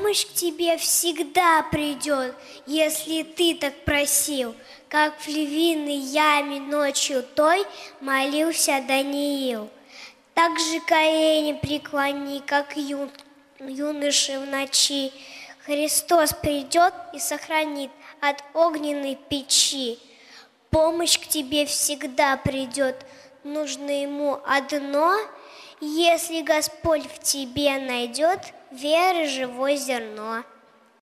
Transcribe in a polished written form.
Помощь к тебе всегда придет, если ты так просил, как в львиной яме ночью той молился Даниил. Так же колени преклони, как юноши в ночи. Христос придет и сохранит от огненной печи. Помощь к тебе всегда придет, нужно ему одно, если Господь в тебе найдет веры живое зерно.